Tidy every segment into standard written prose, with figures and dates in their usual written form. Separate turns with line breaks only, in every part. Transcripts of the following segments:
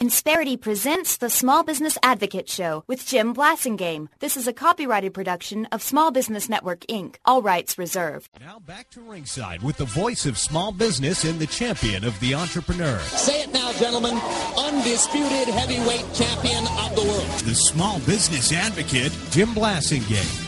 Insperity presents the Small Business Advocate Show with Jim Blasingame. This is a copyrighted production of Small Business Network, Inc. All rights reserved.
Now back to ringside with the voice of small business and the champion of the entrepreneur.
Say it now, gentlemen. Undisputed heavyweight champion of the world.
The Small Business Advocate, Jim Blasingame.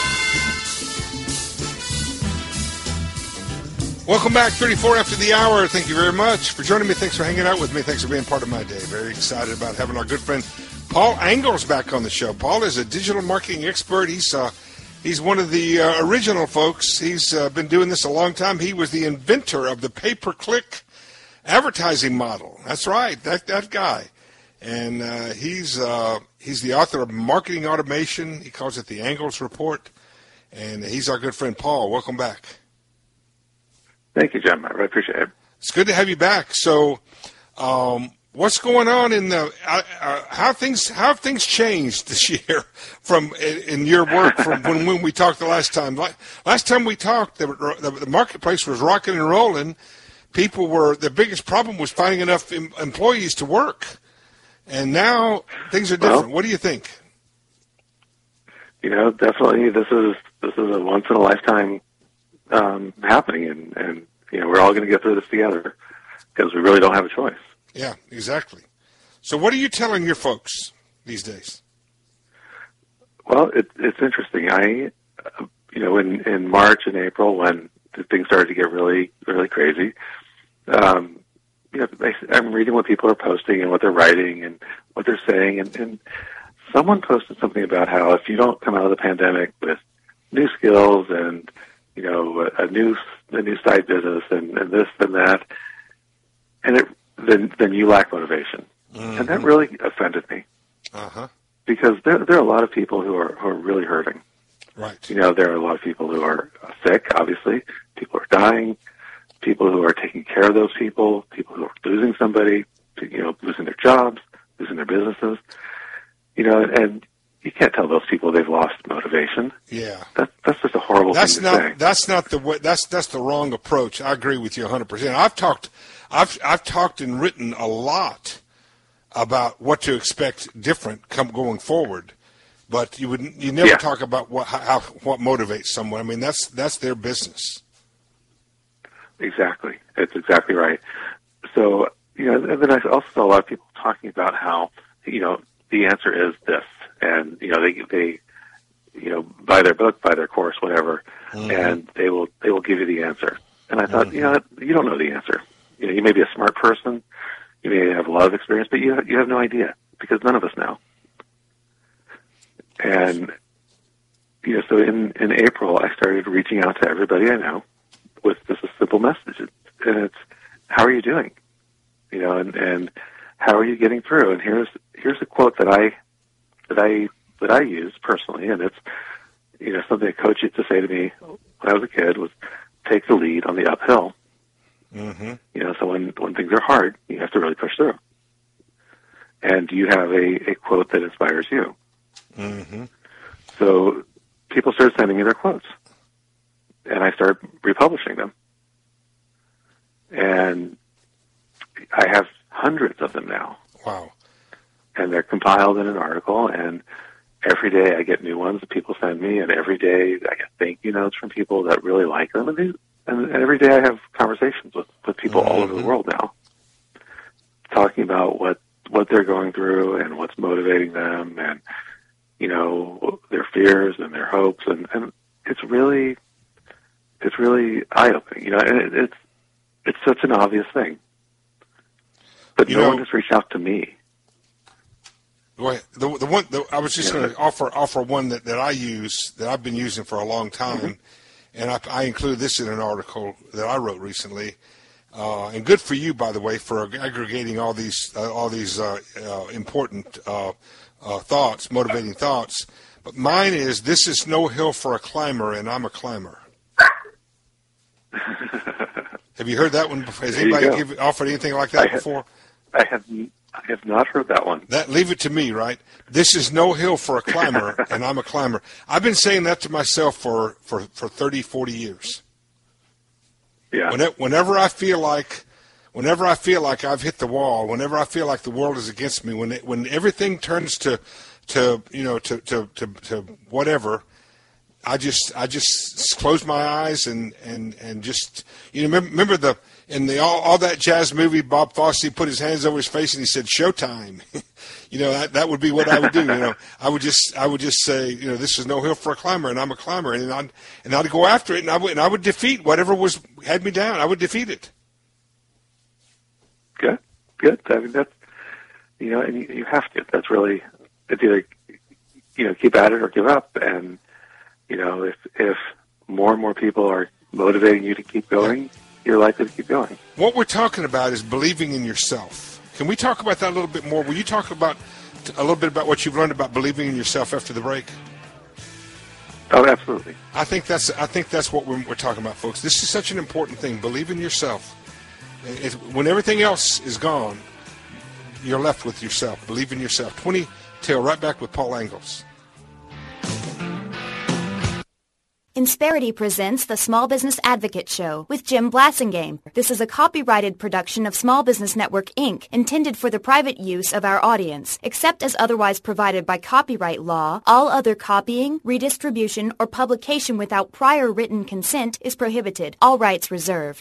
Welcome back, 34 after the hour. Thank you very much for joining me. Thanks for hanging out with me. Thanks for being part of my day. Very excited about having our good friend Paul Angles back on the show. Paul is a digital marketing expert. He's one of the original folks. He's been doing this a long time. He was the inventor of the pay-per-click advertising model. That's right, that guy. And he's the author of Marketing Automation. He calls it the Angles Report. And he's our good friend Paul. Welcome back.
Thank you, Jim. I really appreciate it.
It's good to have you back. So, what's going on in the how have things changed this year from in your work from when we talked the last time? Last time we talked, the marketplace was rocking and rolling. The biggest problem was finding enough employees to work, and now things are different. What do you think?
Definitely this is a once in a lifetime happening, and we're all going to get through this together because we really don't have a choice.
Yeah, exactly. So what are you telling your folks these days?
Well, it's interesting. In March and April when things started to get really, really crazy, I'm reading what people are posting and what they're writing and what they're saying, and someone posted something about how if you don't come out of the pandemic with new skills and a new side business and this and that, and then you lack motivation, and that really offended me. Because there are a lot of people who are really hurting.
Right.
There are a lot of people who are sick. Obviously, people are dying. People who are taking care of those people. People who are losing somebody. Losing their jobs, losing their businesses. And you can't tell those people they've lost motivation.
Yeah,
that's just a horrible thing to say.
That's not the way. That's the wrong approach. I agree with you 100%. I've talked and written a lot about what to expect different going forward, but you never talk about what motivates someone. I mean, that's their business.
Exactly, it's exactly right. So and then I also saw a lot of people talking about how the answer is this. And they buy their book, buy their course, whatever, and they will give you the answer. And I thought, you don't know the answer. You may be a smart person, you may have a lot of experience, but you have no idea because none of us know. And so in April, I started reaching out to everybody I know with just a simple message, and it's, how are you doing? And how are you getting through? And here's a quote that I use personally, and it's something a coach used to say to me when I was a kid was, take the lead on the uphill. So when things are hard, you have to really push through. And you have a quote that inspires you. So people started sending me their quotes, and I started republishing them. And I have hundreds of them now.
Wow.
And they're compiled in an article, and every day I get new ones that people send me, and every day I get thank you notes from people that really like them, and every day I have conversations with people all over the world now, talking about what they're going through and what's motivating them, and their fears and their hopes, and it's really eye-opening, and it's such an obvious thing, but no one has reached out to me.
Well, I was just going to offer one that I use, that I've been using for a long time, and I included this in an article that I wrote recently. And good for you, by the way, for aggregating all these important thoughts, motivating thoughts. But mine is, this is no hill for a climber, and I'm a climber. Have you heard that one before? Has anybody offered anything like that before?
I have not heard that one.
Leave it to me, right? This is no hill for a climber, and I'm a climber. I've been saying that to myself for 30, 40 years.
Yeah.
Whenever I feel like whenever I feel like I've hit the wall, whenever I feel like the world is against me, when everything turns to whatever, I just close my eyes and just, remember all that jazz movie, Bob Fosse put his hands over his face and he said, "Showtime." That would be what I would do. I would just say, this is no hill for a climber, and I'm a climber, and I'd go after it, and I would defeat whatever had me down. I would defeat it.
Good. I mean, that's, and you have to. That's really, it's either, keep at it or give up. And, if more and more people are motivating you to keep going, you're likely to keep going.
What we're talking about is believing in yourself. Can we talk about that a little bit more? Will you talk about a little bit about what you've learned about believing in yourself after the break?
Oh, absolutely.
I think that's what we're talking about, folks. This is such an important thing. Believe in yourself. When everything else is gone, you're left with yourself. Believe in yourself. 20 till, right back with Paul Angles.
Insperity presents the Small Business Advocate Show with Jim Blasingame. This is a copyrighted production of Small Business Network, Inc., intended for the private use of our audience. Except as otherwise provided by copyright law, all other copying, redistribution, or publication without prior written consent is prohibited. All rights reserved.